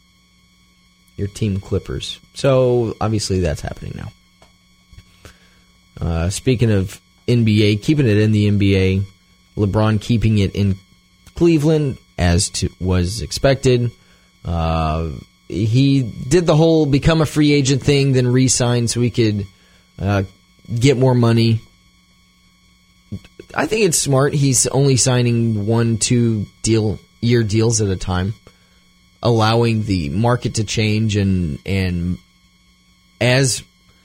Your team Clippers." So obviously that's happening now. Uh, speaking of N B A, keeping it in the N B A, LeBron keeping it in Cleveland as to, was expected. Uh, he did the whole become a free agent thing, then re-sign so he could uh, get more money. I think it's smart. He's only signing one, two deal year deals at a time, allowing the market to change and and as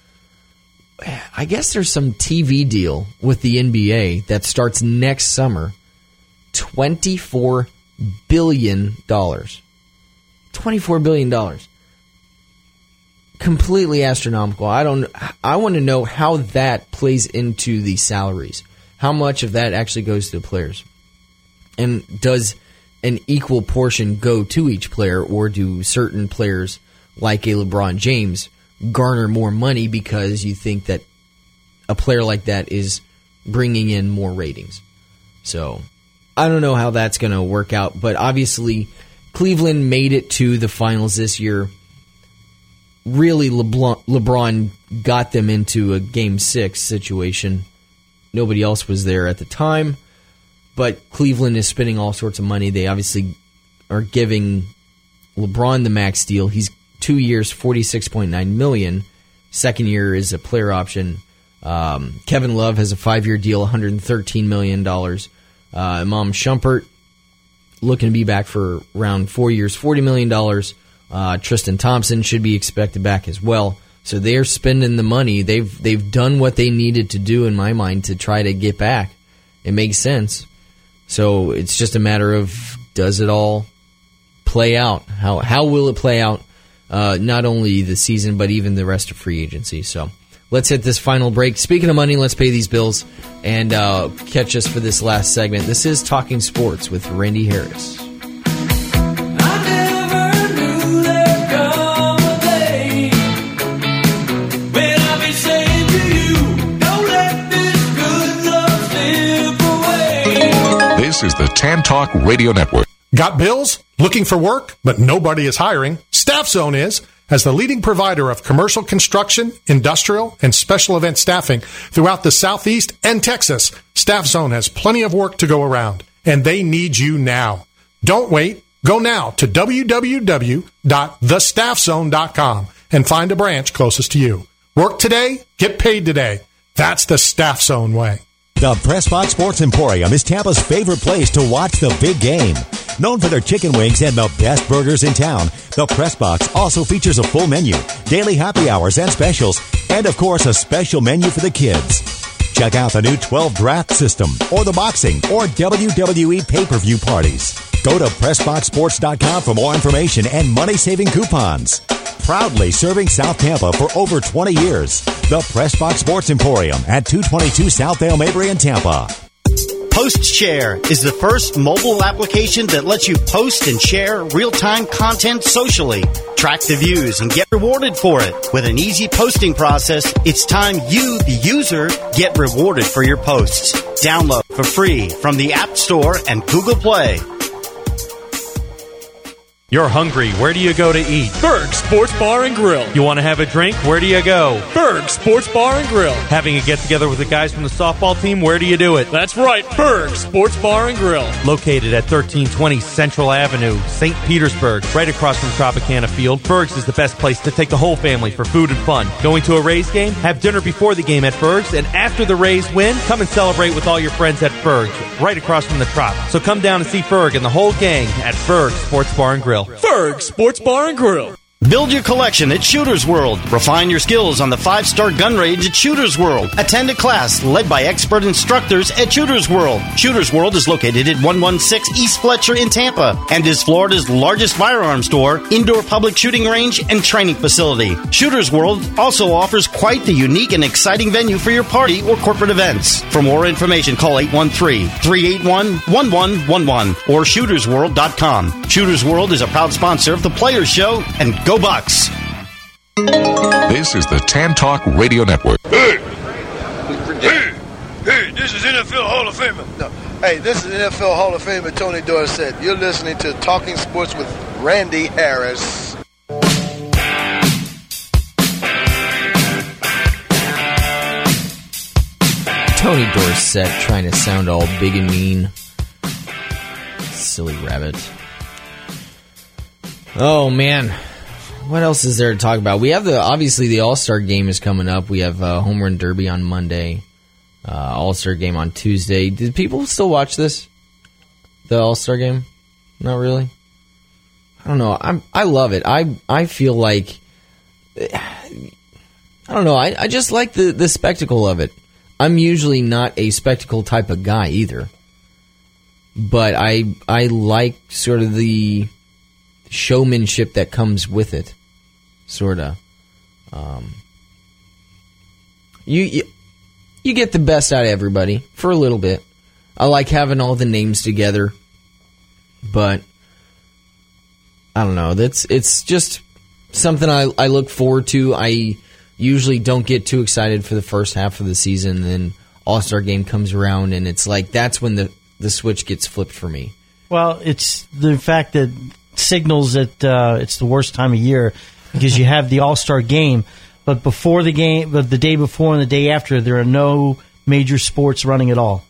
I guess there's some T V deal with the N B A that starts next summer. twenty-four billion dollars. twenty-four billion dollars. Completely astronomical. I don't. I want to know how that plays into the salaries. How much of that actually goes to the players? And does an equal portion go to each player, or do certain players, like a LeBron James, garner more money because you think that a player like that is bringing in more ratings? So, I don't know how that's going to work out, but obviously Cleveland made it to the finals this year. Really, LeBron, LeBron got them into a Game six situation. Nobody else was there at the time, but Cleveland is spending all sorts of money. They obviously are giving LeBron the max deal. He's two years, forty-six point nine million dollars. Second year is a player option. Um, Kevin Love has a five-year deal, one hundred thirteen million dollars. Uh, Imam Shumpert looking to be back for around four years, forty million dollars. Uh, Tristan Thompson should be expected back as well. So they're spending the money. They've they've done what they needed to do, in my mind, to try to get back. It makes sense. So it's just a matter of does it all play out? How how will it play out? Uh, not only the season, but even the rest of free agency. So let's hit this final break. Speaking of money, let's pay these bills and uh, catch us for this last segment. This is Talking Sports with Randy Harris. This is the Tan Talk Radio Network. Got bills? Looking for work, but nobody is hiring? Staff Zone is. As the leading provider of commercial construction, industrial, and special event staffing throughout the Southeast and Texas, Staff Zone has plenty of work to go around, and they need you now. Don't wait. Go now to w w w dot the staff zone dot com and find a branch closest to you. Work today, get paid today. That's the Staff Zone way. The Pressbox Sports Emporium is Tampa's favorite place to watch the big game. Known for their chicken wings and the best burgers in town, the Pressbox also features a full menu, daily happy hours and specials, and of course a special menu for the kids. Check out the new twelve draft system, or the boxing, or W W E pay-per-view parties. Go to press box sports dot com for more information and money-saving coupons. Proudly serving South Tampa for over twenty years. The Pressbox Sports Emporium at two twenty-two South Dale Mabry in Tampa. PostShare is the first mobile application that lets you post and share real-time content socially. Track the views and get rewarded for it. With an easy posting process, it's time you, the user, get rewarded for your posts. Download for free from the App Store and Google Play. You're hungry. Where do you go to eat? Berg's Sports Bar and Grill. You want to have a drink? Where do you go? Berg's Sports Bar and Grill. Having a get-together with the guys from the softball team? Where do you do it? That's right, Berg's Sports Bar and Grill. Located at thirteen twenty Central Avenue, Saint Petersburg, right across from Tropicana Field, Berg's is the best place to take the whole family for food and fun. Going to a Rays game? Have dinner before the game at Berg's, and after the Rays win, come and celebrate with all your friends at Berg's, right across from the Trop. So come down and see Ferg and the whole gang at Berg's Sports Bar and Grill. Ferg Sports Bar and Grill. Build your collection at Shooter's World. Refine your skills on the five-star gun range at Shooter's World. Attend a class led by expert instructors at Shooter's World. Shooter's World is located at one sixteen East Fletcher in Tampa and is Florida's largest firearms store, indoor public shooting range, and training facility. Shooter's World also offers quite the unique and exciting venue for your party or corporate events. For more information, call eight one three, three eight one, one one one one or shooters world dot com. Shooter's World is a proud sponsor of the Players Show, and go Bucks. This is the Tan Talk Radio Network. Hey, hey, hey, this is N F L Hall of Famer. No, hey, this is N F L Hall of Famer Tony Dorsett. You're listening to Talking Sports with Randy Harris. Tony Dorsett trying to sound all big and mean. Silly rabbit. Oh, man. What else is there to talk about? We have the, obviously, the All-Star Game is coming up. We have uh, Home Run Derby on Monday. Uh, All-Star Game on Tuesday. Did people still watch this? The All-Star Game? Not really? I don't know. I'm, I love it. I I feel like... I don't know. I, I just like the, the spectacle of it. I'm usually not a spectacle type of guy either. But I I like sort of the showmanship that comes with it. Sort of. Um, you, you you get the best out of everybody for a little bit. I like having all the names together. But I don't know. That's it's just something I, I look forward to. I usually don't get too excited for the first half of the season. Then All-Star Game comes around, and it's like that's when the, the switch gets flipped for me. Well, it's the fact that signals that uh, it's the worst time of year because you have the All-Star Game, but before the game, but the day before and the day after, there are no major sports running at all.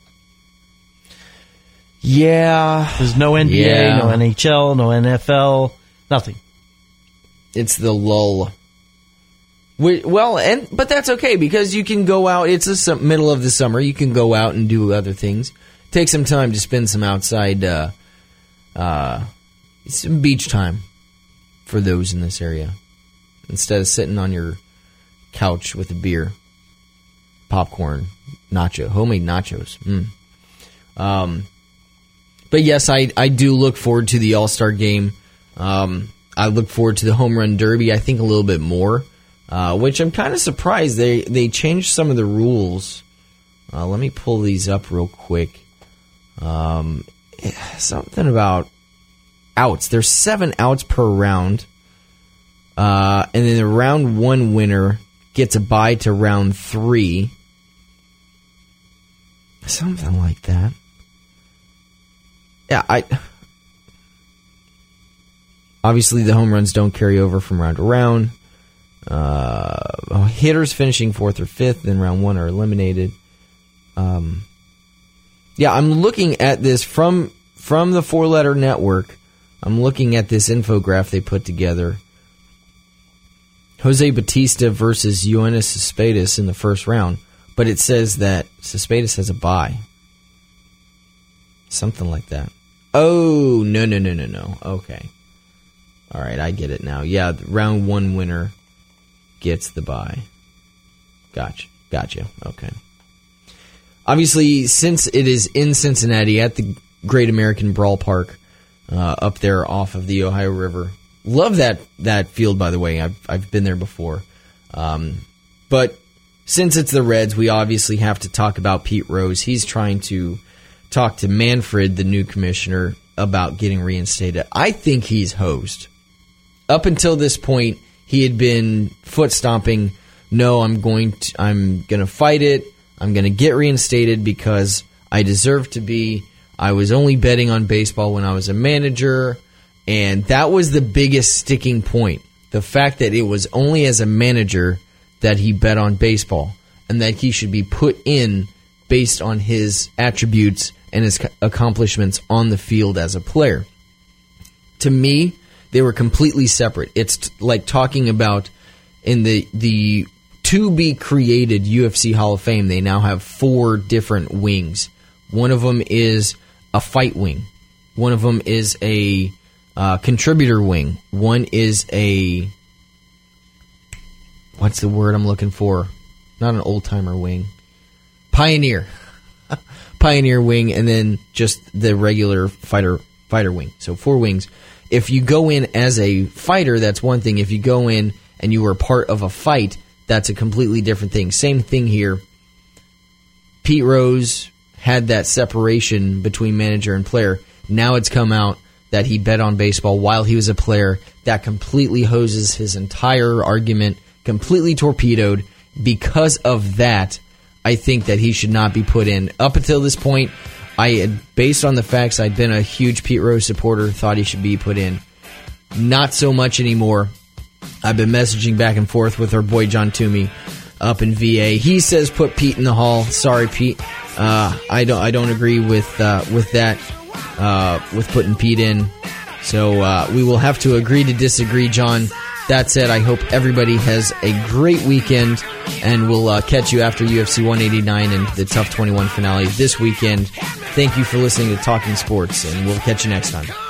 Yeah. There's no N B A, yeah. no N H L, no N F L, nothing. It's the lull. We, well, and but that's okay because you can go out. It's the su- middle of the summer. You can go out and do other things. Take some time to spend some outside, uh, uh, some beach time for those in this area instead of sitting on your couch with a beer, popcorn, nacho, homemade nachos. Mm. Um, But yes, I, I do look forward to the All-Star game. Um, I look forward to the Home Run Derby, I think a little bit more, uh, which I'm kind of surprised. They, they changed some of the rules. Uh, let me pull these up real quick. Um, something about outs. There's seven outs per round. Uh, and then the round one winner gets a bye to round three. Something like that. Yeah, I... Obviously, the home runs don't carry over from round to round. Uh, hitters finishing fourth or fifth, then round one are eliminated. Um, yeah, I'm looking at this from from the Four Letter Network. I'm looking at this infographic they put together. Jose Bautista versus Yoenis Cespedes in the first round, but it says that Cespedes has a bye. Something like that. Oh, no, no, no, no, no. Okay. All right, I get it now. Yeah, the round one winner gets the bye. Gotcha. Gotcha. Okay. Obviously, since it is in Cincinnati at the Great American Brawl Park, uh, up there off of the Ohio River. Love that that field, by the way. I've I've been there before. Um, but since it's the Reds, we obviously have to talk about Pete Rose. He's trying to talk to Manfred, the new commissioner, about getting reinstated. I think he's hosed. Up until this point, he had been foot stomping. No, I'm going to. I'm going to fight it. I'm going to get reinstated because I deserve to be. I was only betting on baseball when I was a manager, and that was the biggest sticking point. The fact that it was only as a manager that he bet on baseball, and that he should be put in based on his attributes and his accomplishments on the field as a player. To me, they were completely separate. It's t- like talking about in the the to-be-created U F C Hall of Fame, they now have four different wings. One of them is a fight wing. One of them is a uh, contributor wing. One is a... What's the word I'm looking for? Not an old-timer wing. Pioneer. Pioneer wing, and then just the regular fighter fighter wing. So four wings. If you go in as a fighter, that's one thing. If you go in and you were part of a fight, that's a completely different thing. Same thing here. Pete Rose had that separation between manager and player. Now it's come out that he bet on baseball while he was a player. That completely hoses his entire argument, completely torpedoed. Because of that, I think that he should not be put in. Up until this point, I had, based on the facts, I'd been a huge Pete Rose supporter, thought he should be put in. Not so much anymore. I've been messaging back and forth with our boy John Toomey up in V A. He says put Pete in the Hall. Sorry, Pete. Uh, I don't. I don't agree with uh, with that. Uh, with putting Pete in. So uh, we will have to agree to disagree, John. That said, I hope everybody has a great weekend, and we'll uh, catch you after U F C one eighty-nine and the Tough twenty-one finale this weekend. Thank you for listening to Talking Sports, and we'll catch you next time.